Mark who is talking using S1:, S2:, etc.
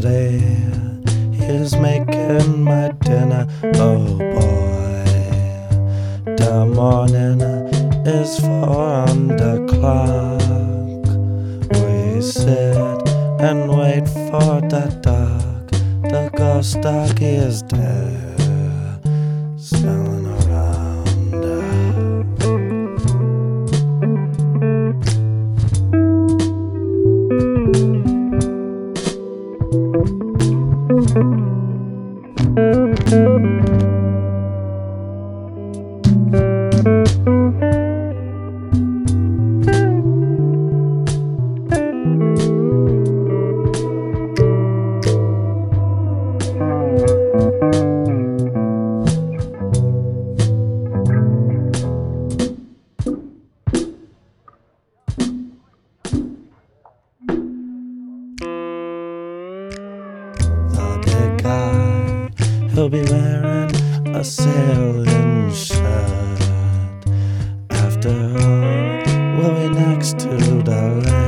S1: see he's making my dinner. Oh boy, the morning is 4 on the clock. We sit and wait for the dog. The ghost dog is there, smelling around. He'll be wearing a sailing shirt. After all, we'll be next to the land.